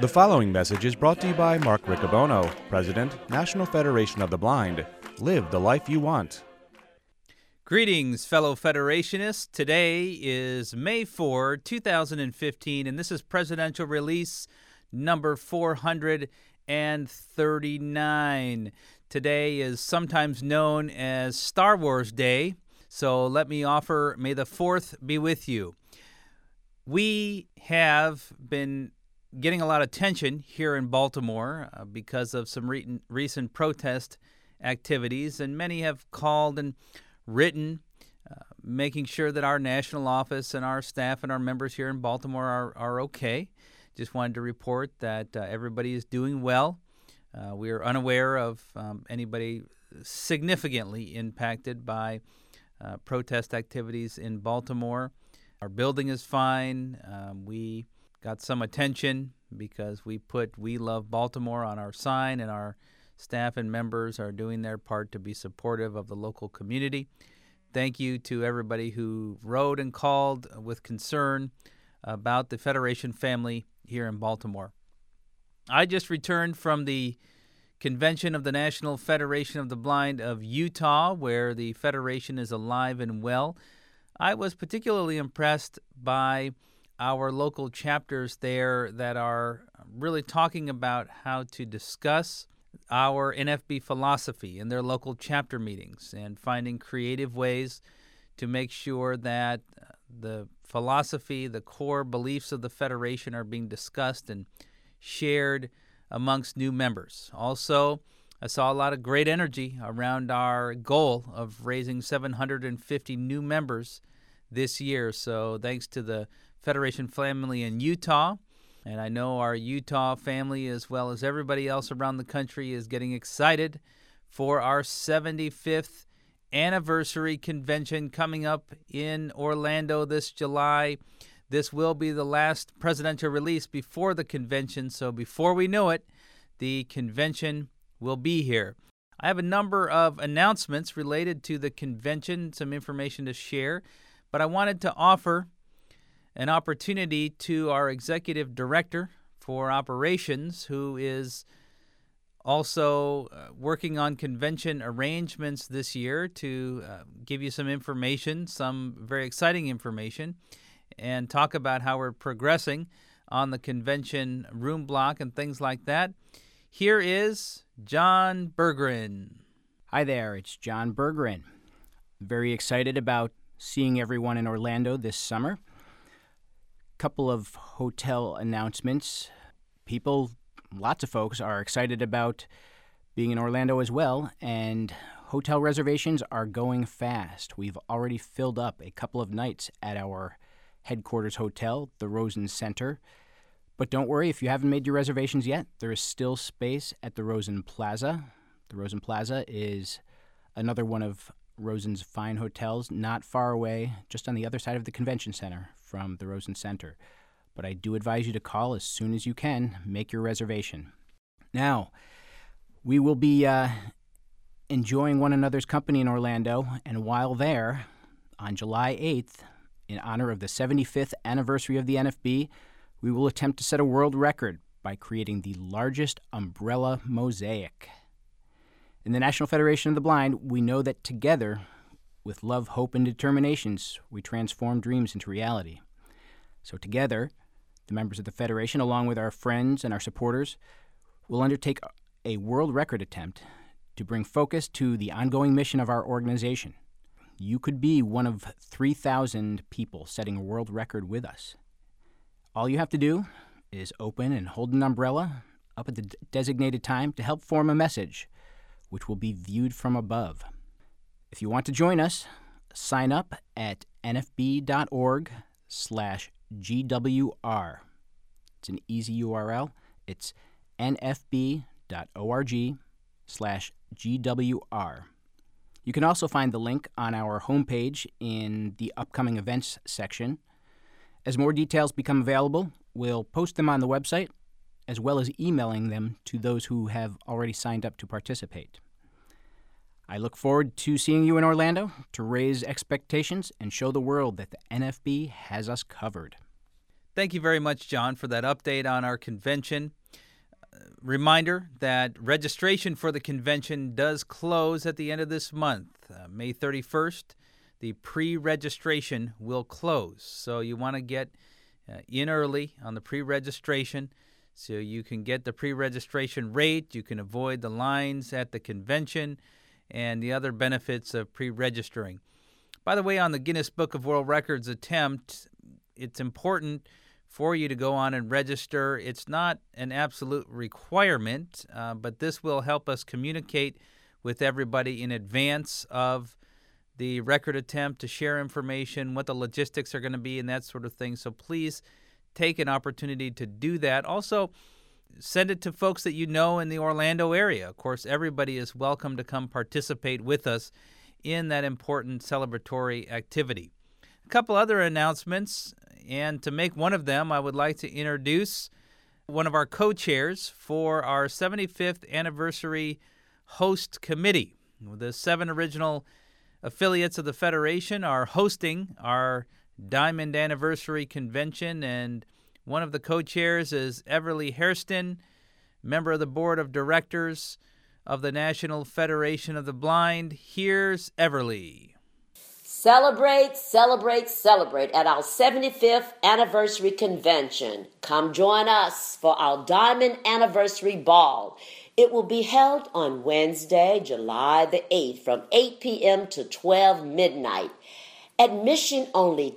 The following message is brought to you by Mark Riccobono, President, National Federation of the Blind. Live the life you want. Greetings, fellow Federationists. Today is May 4, 2015, and this is Presidential Release number 439. Today is sometimes known as Star Wars Day, so let me offer, may the 4th be with you. We have been getting a lot of attention here in Baltimore because of some recent protest activities, and many have called and written, making sure that our national office and our staff and our members here in Baltimore are okay. Just wanted to report that everybody is doing well. We are unaware of anybody significantly impacted by protest activities in Baltimore. Our building is fine. We got some attention because we put "We Love Baltimore" on our sign, and our staff and members are doing their part to be supportive of the local community. Thank you to everybody who wrote and called with concern about the Federation family here in Baltimore. I just returned from the convention of the National Federation of the Blind of Utah, where the Federation is alive and well. I was particularly impressed by our local chapters there that are really talking about how to discuss our NFB philosophy in their local chapter meetings and finding creative ways to make sure that the philosophy, the core beliefs of the Federation are being discussed and shared amongst new members. Also, I saw a lot of great energy around our goal of raising 750 new members this year. So thanks to the Federation family in Utah, and I know our Utah family, as well as everybody else around the country, is getting excited for our 75th anniversary convention coming up in Orlando this July. This will be the last presidential release before the convention, so before we know it, the convention will be here. I have a number of announcements related to the convention, some information to share, but I wanted to offer an opportunity to our executive director for operations, who is also working on convention arrangements this year, to give you some information, some very exciting information, and talk about how we're progressing on the convention room block and things like that. Here is John Berggren. Hi there, it's John Berggren. Very excited about seeing everyone in Orlando this summer. Couple of hotel announcements. Lots of folks are excited about being in Orlando as well, and hotel reservations are going fast. We've already filled up a couple of nights at our headquarters hotel, the Rosen Center. But don't worry, if you haven't made your reservations yet, there is still space at the Rosen Plaza. The Rosen Plaza is another one of Rosen's fine hotels, not far away, just on the other side of the convention center from the Rosen Center. But I do advise you to call as soon as you can, make your reservation. Now, we will be enjoying one another's company in Orlando, and while there, on July 8th, in honor of the 75th anniversary of the NFB, we will attempt to set a world record by creating the largest umbrella mosaic. In the National Federation of the Blind, we know that together, with love, hope, and determinations, we transform dreams into reality. So together, the members of the Federation, along with our friends and our supporters, will undertake a world record attempt to bring focus to the ongoing mission of our organization. You could be one of 3,000 people setting a world record with us. All you have to do is open and hold an umbrella up at the designated time to help form a message, which will be viewed from above. If you want to join us, sign up at nfb.org/GWR. It's an easy URL. It's nfb.org/GWR. You can also find the link on our homepage in the upcoming events section. As more details become available, we'll post them on the website, as well as emailing them to those who have already signed up to participate. I look forward to seeing you in Orlando to raise expectations and show the world that the NFB has us covered. Thank you very much, John, for that update on our convention. Reminder that registration for the convention does close at the end of this month, May 31st. The pre-registration will close, so you want to get in early on the pre-registration so you can get the pre-registration rate, you can avoid the lines at the convention, and the other benefits of pre-registering. By the way, on the Guinness Book of World Records attempt, it's important for you to go on and register. It's not an absolute requirement, but this will help us communicate with everybody in advance of the record attempt to share information, what the logistics are going to be, and that sort of thing. So please take an opportunity to do that. Also, send it to folks that you know in the Orlando area. Of course, everybody is welcome to come participate with us in that important celebratory activity. A couple other announcements, and to make one of them, I would like to introduce one of our co-chairs for our 75th anniversary host committee. The 7 original affiliates of the Federation are hosting our Diamond Anniversary Convention, and one of the co-chairs is Everly Hairston, member of the Board of Directors of the National Federation of the Blind. Here's Everly. Celebrate, celebrate, celebrate at our 75th Anniversary Convention. Come join us for our Diamond Anniversary Ball. It will be held on Wednesday, July the 8th from 8 p.m. to 12 midnight. Admission only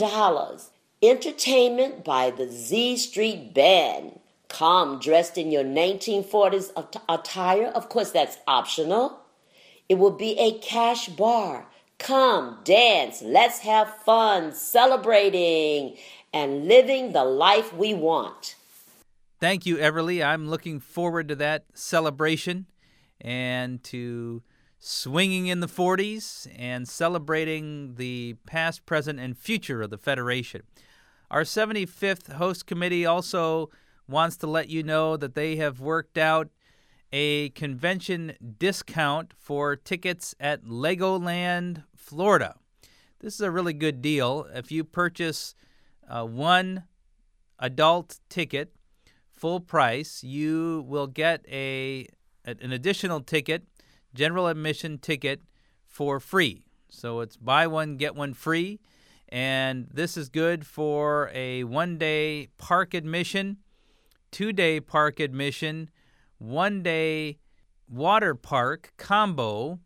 $10. Entertainment by the Z Street Band. Come dressed in your 1940s attire. Of course, that's optional. It will be a cash bar. Come, dance, let's have fun, celebrating, and living the life we want. Thank you, Everly. I'm looking forward to that celebration and to swinging in the 40s and celebrating the past, present, and future of the Federation. Our 75th host committee also wants to let you know that they have worked out a convention discount for tickets at Legoland, Florida. This is a really good deal. If you purchase one adult ticket, full price, you will get an additional ticket, general admission ticket, for free. So it's buy one, get one free. And this is good for a 1-day park admission, 2-day park admission, 1-day water park combo,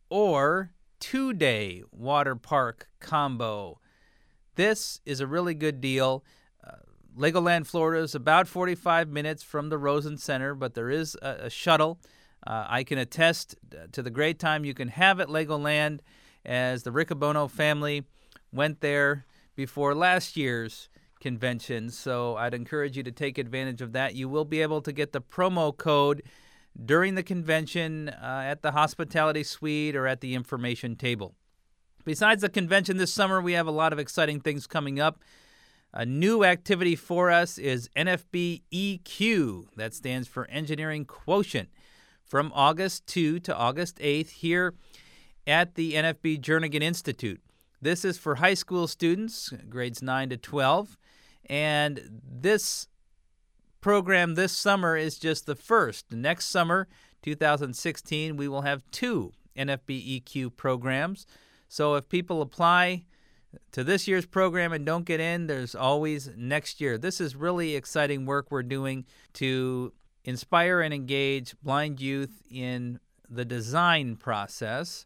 or 2-day water park combo. This is a really good deal. Legoland, Florida is about 45 minutes from the Rosen Center, but there is a shuttle. I can attest to the great time you can have at Legoland, as the Riccobono family went there before last year's convention. So I'd encourage you to take advantage of that. You will be able to get the promo code during the convention at the hospitality suite or at the information table. Besides the convention this summer, we have a lot of exciting things coming up. A new activity for us is NFB EQ. That stands for Engineering Quotient, from August 2 to August 8th here at the NFB Jernigan Institute. This is for high school students, grades 9 to 12, and this program this summer is just the first. Next summer, 2016, we will have 2 NFB EQ programs. So if people apply to this year's program and don't get in, there's always next year. This is really exciting work we're doing to inspire and engage blind youth in the design process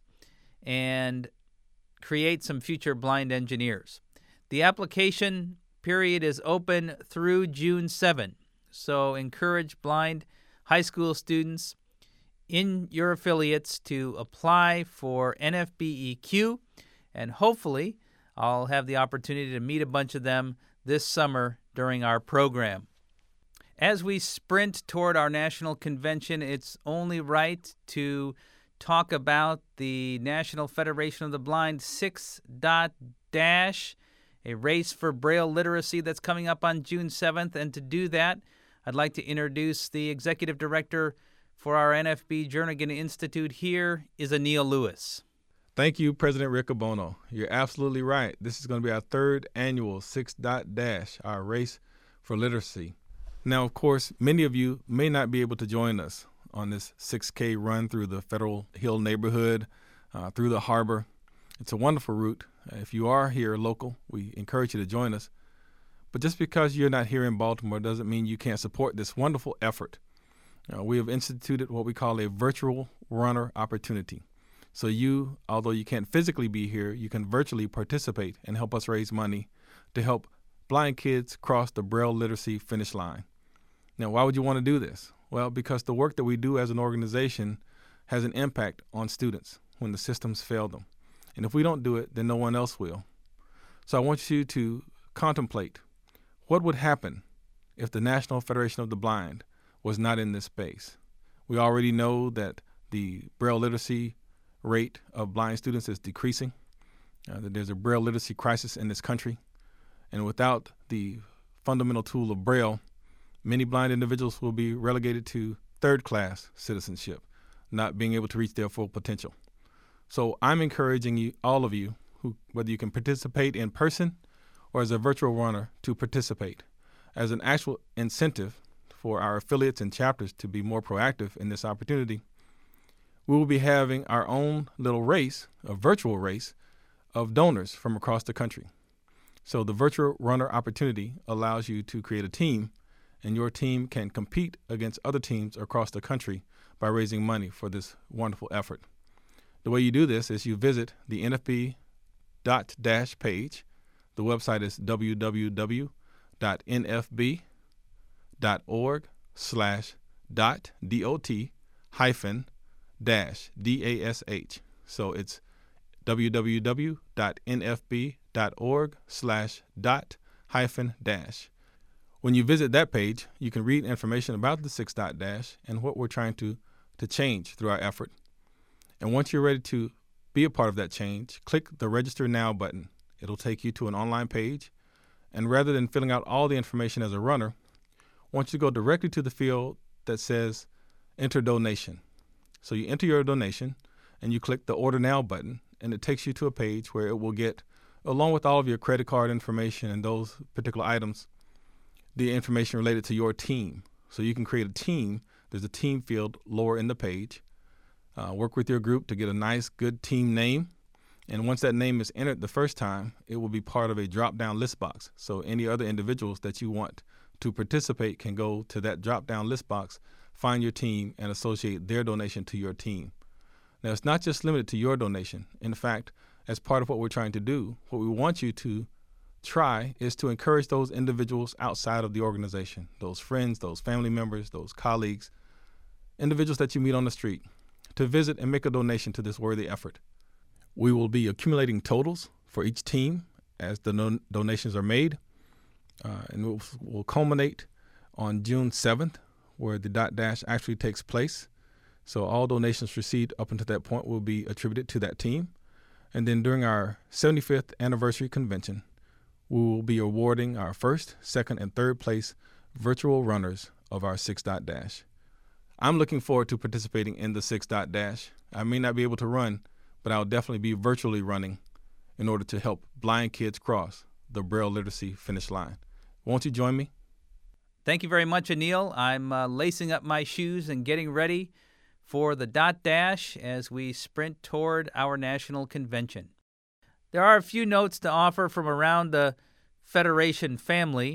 and create some future blind engineers. The application period is open through June 7, so encourage blind high school students in your affiliates to apply for NFB EQ, and hopefully I'll have the opportunity to meet a bunch of them this summer during our program. As we sprint toward our national convention, it's only right to talk about the National Federation of the Blind 6-Dot Dash, a race for Braille literacy that's coming up on June 7th. And to do that, I'd like to introduce the executive director for our NFB Jernigan Institute. Here is Anil Lewis. Thank you, President Rick Abono. You're absolutely right. This is going to be our third annual 6 Dot Dash, our race for literacy. Now, of course, many of you may not be able to join us on this 6K run through the Federal Hill neighborhood, through the harbor. It's a wonderful route. If you are here local, we encourage you to join us. But just because you're not here in Baltimore doesn't mean you can't support this wonderful effort. We have instituted what we call a virtual runner opportunity. So you, although you can't physically be here, you can virtually participate and help us raise money to help blind kids cross the Braille literacy finish line. Now, why would you want to do this? Well, because the work that we do as an organization has an impact on students when the systems fail them. And if we don't do it, then no one else will. So I want you to contemplate what would happen if the National Federation of the Blind was not in this space. We already know that the Braille literacy rate of blind students is decreasing, that there's a Braille literacy crisis in this country. And without the fundamental tool of Braille, many blind individuals will be relegated to third-class citizenship, not being able to reach their full potential. So I'm encouraging you, all of you, whether you can participate in person or as a virtual runner, to participate as an actual incentive for our affiliates and chapters to be more proactive in this opportunity. We will be having our own little race, a virtual race, of donors from across the country. So the virtual runner opportunity allows you to create a team, and your team can compete against other teams across the country by raising money for this wonderful effort. The way you do this is you visit the NFB Dash page. The website is www.nfb.org/dot-dash. So it's www.nfb.org/dot-dash. When you visit that page, you can read information about the 6 Dot Dash and what we're trying to change through our effort. And once you're ready to be a part of that change, click the Register Now button. It'll take you to an online page. And rather than filling out all the information as a runner, I want you to go directly to the field that says Enter Donation. So you enter your donation and you click the Order Now button, and it takes you to a page where it will get, along with all of your credit card information and those particular items, the information related to your team. So you can create a team. There's a team field lower in the page. Work with your group to get a nice, good team name. And once that name is entered the first time, it will be part of a drop-down list box. So any other individuals that you want to participate can go to that drop-down list box, find your team, and associate their donation to your team. Now, it's not just limited to your donation. In fact, as part of what we're trying to do, what we want you to try is to encourage those individuals outside of the organization, those friends, those family members, those colleagues, individuals that you meet on the street, to visit and make a donation to this worthy effort. We will be accumulating totals for each team as the donations are made, and we'll culminate on June 7th, where the Dot Dash actually takes place. So all donations received up until that point will be attributed to that team. And then during our 75th anniversary convention, we will be awarding our first, second, and third place virtual runners of our 6 Dot Dash. I'm looking forward to participating in the 6 Dot Dash. I may not be able to run, but I'll definitely be virtually running in order to help blind kids cross the Braille literacy finish line. Won't you join me? Thank you very much, Anil. I'm lacing up my shoes and getting ready for the Dot Dash as we sprint toward our national convention. There are a few notes to offer from around the Federation family.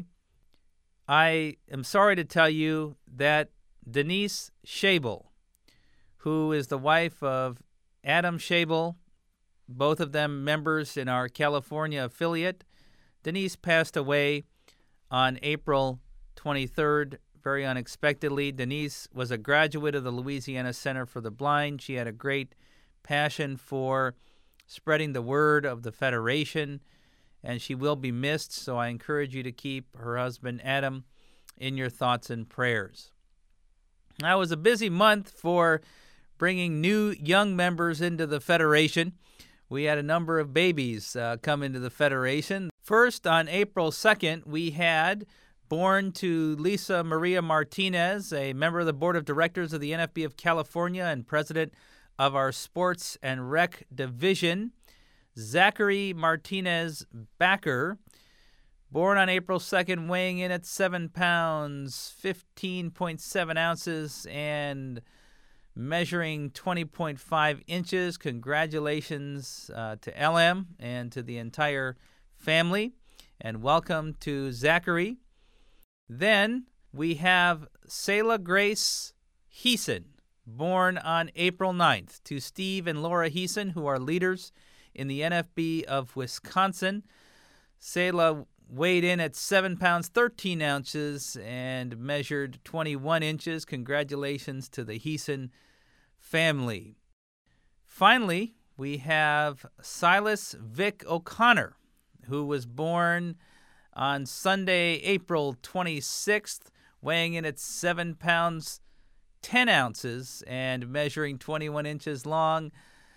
I am sorry to tell you that Denise Schabel, who is the wife of Adam Schabel, both of them members in our California affiliate. Denise passed away on April 23rd, very unexpectedly. Denise was a graduate of the Louisiana Center for the Blind. She had a great passion for spreading the word of the Federation, and she will be missed, so I encourage you to keep her husband, Adam, in your thoughts and prayers. Now, it was a busy month for bringing new young members into the Federation. We had a number of babies come into the Federation. First, on April 2nd, we had born to Lisa Maria Martinez, a member of the Board of Directors of the NFB of California and president of our Sports and Rec division, Zachary Martinez Backer, born on April 2nd, weighing in at 7 pounds, 15.7 ounces, and measuring 20.5 inches. Congratulations to LM and to the entire family, and welcome to Zachary. Then we have Selah Grace Heeson, born on April 9th, to Steve and Laura Heeson, who are leaders in the NFB of Wisconsin. Selah weighed in at 7 pounds, 13 ounces, and measured 21 inches. Congratulations to the Heeson family. Finally, we have Silas Vic O'Connor, who was born on Sunday, April 26th, weighing in at 7 pounds, 10 ounces, and measuring 21 inches long.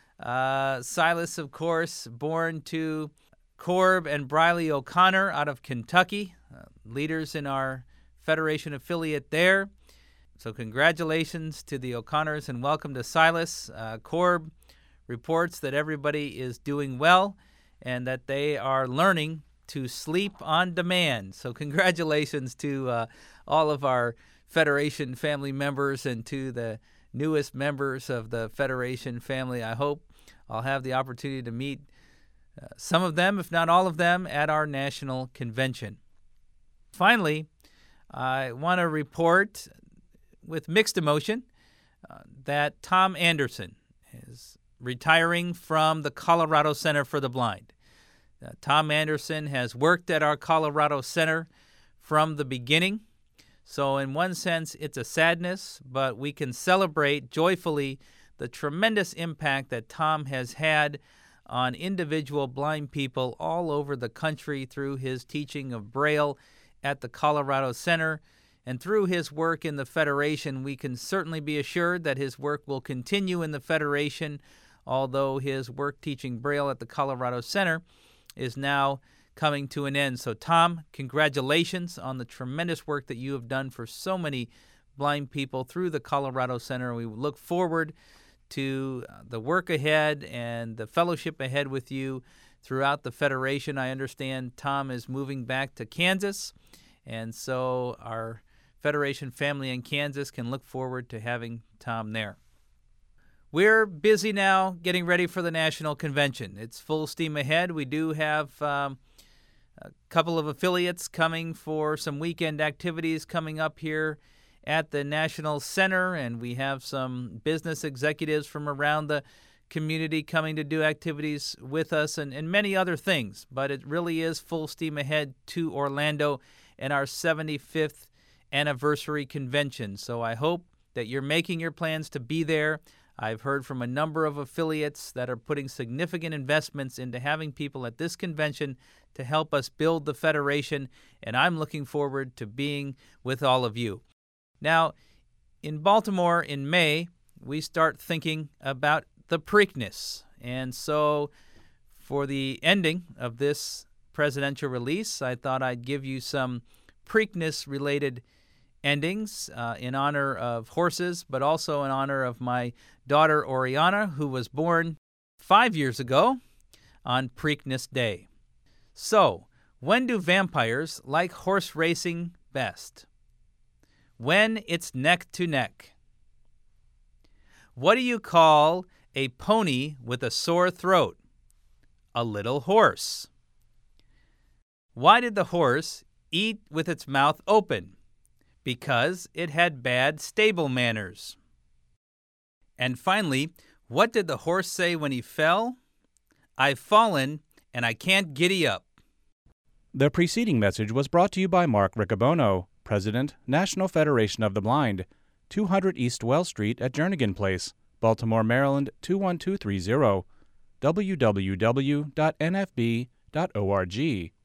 Silas, of course, born to Corb and Briley O'Connor out of Kentucky, leaders in our Federation affiliate there. So congratulations to the O'Connors and welcome to Silas. Corb reports that everybody is doing well and that they are learning to sleep on demand. So congratulations to all of our Federation family members and to the newest members of the Federation family. I hope I'll have the opportunity to meet some of them, if not all of them, at our national convention. Finally, I want to report with mixed emotion that Tom Anderson is retiring from the Colorado Center for the Blind. Tom Anderson has worked at our Colorado Center from the beginning. So in one sense, it's a sadness, but we can celebrate joyfully the tremendous impact that Tom has had on individual blind people all over the country through his teaching of Braille at the Colorado Center. And through his work in the Federation, we can certainly be assured that his work will continue in the Federation, although his work teaching Braille at the Colorado Center is now coming to an end. So, Tom, congratulations on the tremendous work that you have done for so many blind people through the Colorado Center. We look forward to the work ahead and the fellowship ahead with you throughout the Federation. I understand Tom is moving back to Kansas, and so our Federation family in Kansas can look forward to having Tom there. We're busy now getting ready for the National Convention. It's full steam ahead. We do have a couple of affiliates coming for some weekend activities coming up here at the National Center, and we have some business executives from around the community coming to do activities with us and many other things. But it really is full steam ahead to Orlando and our 75th anniversary convention. So I hope that you're making your plans to be there. I've heard from a number of affiliates that are putting significant investments into having people at this convention to help us build the Federation, and I'm looking forward to being with all of you. Now, in Baltimore in May, we start thinking about the Preakness. And so for the ending of this presidential release, I thought I'd give you some Preakness-related endings in honor of horses, but also in honor of my daughter Oriana, who was born 5 years ago on Preakness Day. So, when do vampires like horse racing best? When it's neck to neck. What do you call a pony with a sore throat? A little horse. Why did the horse eat with its mouth open? Because it had bad stable manners. And finally, what did the horse say when he fell? I've fallen and I can't giddy up. The preceding message was brought to you by Mark Riccobono, President, National Federation of the Blind, 200 East Wells Street at Jernigan Place, Baltimore, Maryland 21230, www.nfb.org.